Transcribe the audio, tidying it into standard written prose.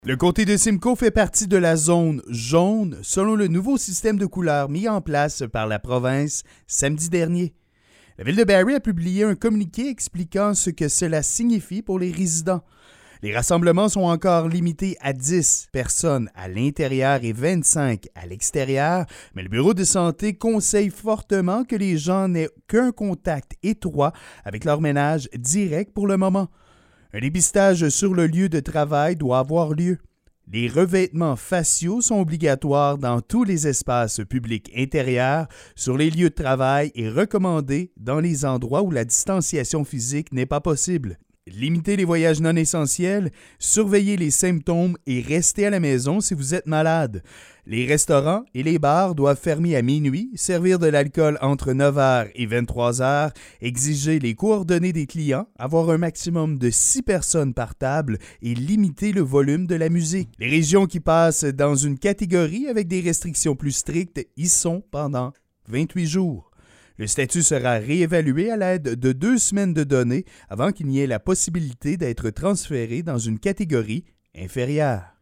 Le comté de Simcoe fait partie de la zone jaune selon le nouveau système de couleurs mis en place par la province samedi dernier. La ville de Barrie a publié un communiqué expliquant ce que cela signifie pour les résidents. Les rassemblements sont encore limités à 10 personnes à l'intérieur et 25 à l'extérieur, mais le bureau de santé conseille fortement que les gens n'aient qu'un contact étroit avec leur ménage direct pour le moment. Un dépistage sur le lieu de travail doit avoir lieu. Les revêtements faciaux sont obligatoires dans tous les espaces publics intérieurs, sur les lieux de travail et recommandés dans les endroits où la distanciation physique n'est pas possible. Limitez les voyages non essentiels, surveillez les symptômes et restez à la maison si vous êtes malade. Les restaurants et les bars doivent fermer à minuit, servir de l'alcool entre 9h et 23h, exiger les coordonnées des clients, avoir un maximum de 6 personnes par table et limiter le volume de la musique. Les régions qui passent dans une catégorie avec des restrictions plus strictes y sont pendant 28 jours. Le statut sera réévalué à l'aide de 2 semaines de données avant qu'il n'y ait la possibilité d'être transféré dans une catégorie inférieure.